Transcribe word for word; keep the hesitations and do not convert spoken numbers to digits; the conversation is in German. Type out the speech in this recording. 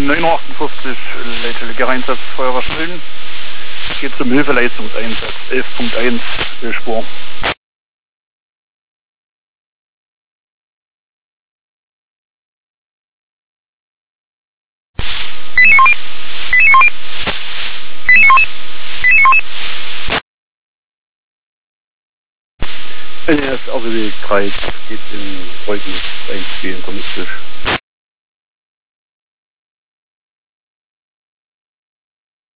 neun Uhr achtundfünfzig, Leitstelle Einsatz Feuerwehr Schilden. Geht zum Hilfeleistungseinsatz elf Punkt eins Spur. N R S A G W Kreis geht in Reugen eins B intermistisch.